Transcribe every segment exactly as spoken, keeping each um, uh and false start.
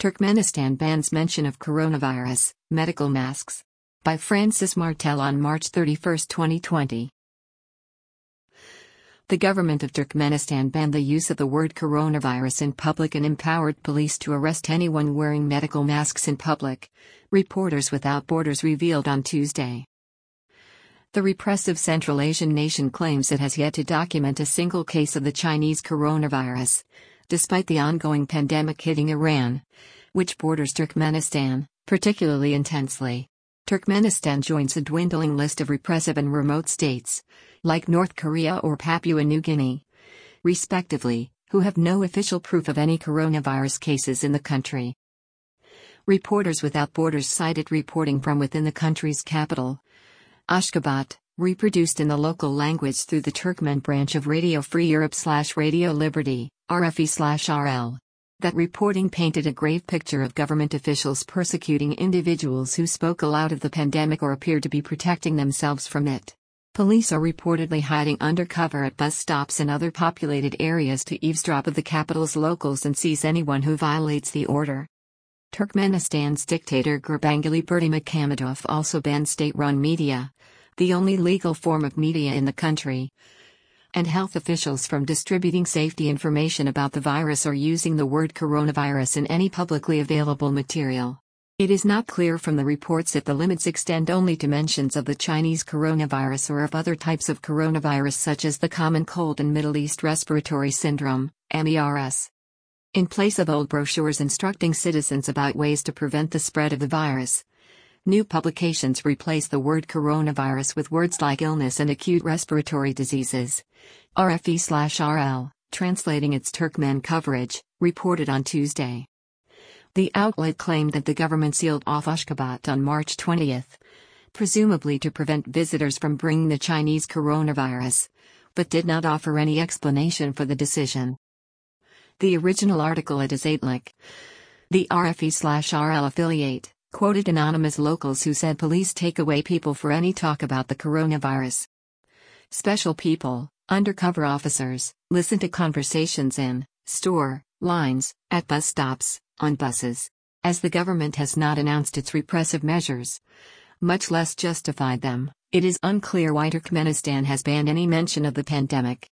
Turkmenistan bans mention of coronavirus, medical masks. By Francis Martel on March thirty-first, twenty twenty. The government of Turkmenistan banned the use of the word coronavirus in public and empowered police to arrest anyone wearing medical masks in public, Reporters Without Borders revealed on Tuesday. The repressive Central Asian nation claims it has yet to document a single case of the Chinese coronavirus, despite the ongoing pandemic hitting Iran, which borders Turkmenistan, particularly intensely. Turkmenistan joins a dwindling list of repressive and remote states, like North Korea or Papua New Guinea, respectively, who have no official proof of any coronavirus cases in the country. Reporters Without Borders cited reporting from within the country's capital, Ashgabat, reproduced in the local language through the Turkmen branch of Radio Free Europe slash Radio Liberty, R F E slash R L. That reporting painted a grave picture of government officials persecuting individuals who spoke aloud of the pandemic or appeared to be protecting themselves from it. Police are reportedly hiding undercover at bus stops and other populated areas to eavesdrop of the capital's locals and seize anyone who violates the order. Turkmenistan's dictator Gurbanguly Berdimuhamedov also banned state-run media, the only legal form of media in the country, and health officials from distributing safety information about the virus or using the word coronavirus in any publicly available material. It is not clear from the reports if the limits extend only to mentions of the Chinese coronavirus or of other types of coronavirus such as the common cold and Middle East respiratory syndrome, MERS. In place of old brochures instructing citizens about ways to prevent the spread of the virus, new publications replace the word coronavirus with words like illness and acute respiratory diseases. R F E slash R L, translating its Turkmen coverage, reported on Tuesday. The outlet claimed that the government sealed off Ashgabat on March twentieth, presumably to prevent visitors from bringing the Chinese coronavirus, but did not offer any explanation for the decision. The original article at Azatlik, the R F E slash R L affiliate, quoted anonymous locals who said police take away people for any talk about the coronavirus. Special people, undercover officers, listen to conversations in store lines, at bus stops, on buses. As the government has not announced its repressive measures, much less justified them, it is unclear why Turkmenistan has banned any mention of the pandemic.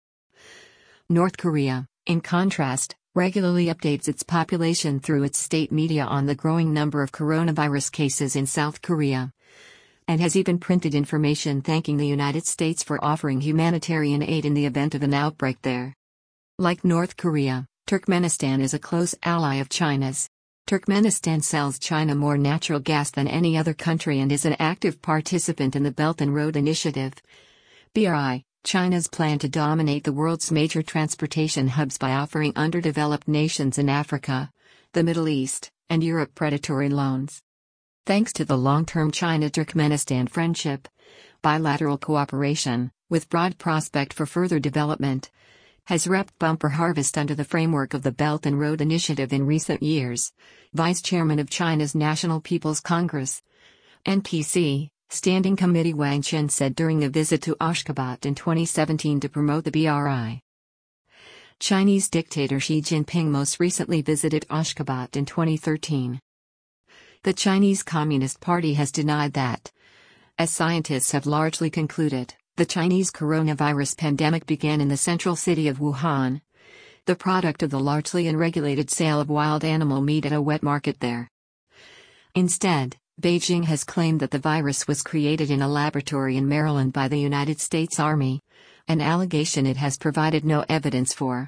North Korea, in contrast, regularly updates its population through its state media on the growing number of coronavirus cases in South Korea, and has even printed information thanking the United States for offering humanitarian aid in the event of an outbreak there. Like North Korea, Turkmenistan is a close ally of China's. Turkmenistan sells China more natural gas than any other country and is an active participant in the Belt and Road Initiative, B R I, China's plan to dominate the world's major transportation hubs by offering underdeveloped nations in Africa, the Middle East, and Europe predatory loans. Thanks to the long-term China-Turkmenistan friendship, bilateral cooperation, with broad prospect for further development, has reaped bumper harvest under the framework of the Belt and Road Initiative in recent years, Vice Chairman of China's National People's Congress, N P C, Standing Committee Wang Chen said during a visit to Ashgabat in twenty seventeen to promote the B R I. Chinese dictator Xi Jinping most recently visited Ashgabat in twenty thirteen. The Chinese Communist Party has denied that, as scientists have largely concluded, the Chinese coronavirus pandemic began in the central city of Wuhan, the product of the largely unregulated sale of wild animal meat at a wet market there. Instead, Beijing has claimed that the virus was created in a laboratory in Maryland by the United States Army, an allegation it has provided no evidence for.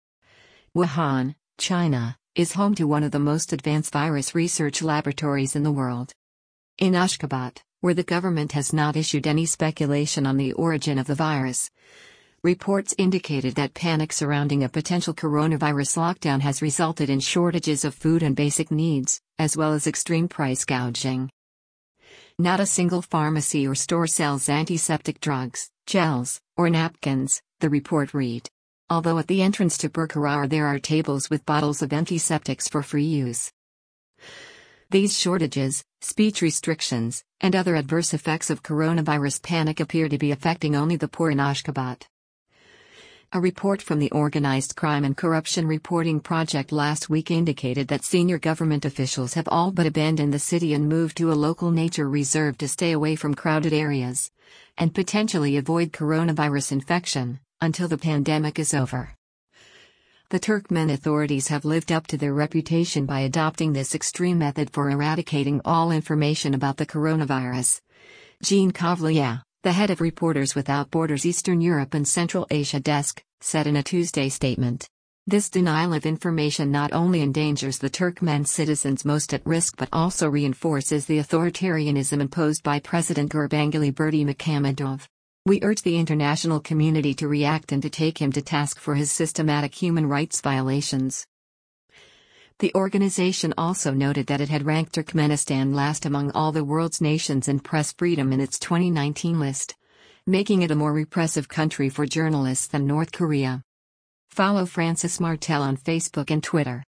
Wuhan, China, is home to one of the most advanced virus research laboratories in the world. In Ashgabat, where the government has not issued any speculation on the origin of the virus, reports indicated that panic surrounding a potential coronavirus lockdown has resulted in shortages of food and basic needs, as well as extreme price gouging. Not a single pharmacy or store sells antiseptic drugs, gels, or napkins, the report read. Although at the entrance to Berkarar there are tables with bottles of antiseptics for free use. These shortages, speech restrictions, and other adverse effects of coronavirus panic appear to be affecting only the poor in Ashgabat. A report from the Organized Crime and Corruption Reporting Project last week indicated that senior government officials have all but abandoned the city and moved to a local nature reserve to stay away from crowded areas and potentially avoid coronavirus infection until the pandemic is over. The Turkmen authorities have lived up to their reputation by adopting this extreme method for eradicating all information about the coronavirus. Jean Kavlia, the head of Reporters Without Borders Eastern Europe and Central Asia desk, said in a Tuesday statement. This denial of information not only endangers the Turkmen citizens most at risk but also reinforces the authoritarianism imposed by President Gurbanguly Berdimuhamedov. We urge the international community to react and to take him to task for his systematic human rights violations. The organization also noted that it had ranked Turkmenistan last among all the world's nations in press freedom in its twenty nineteen list, making it a more repressive country for journalists than North Korea. Follow Francis Martel on Facebook and Twitter.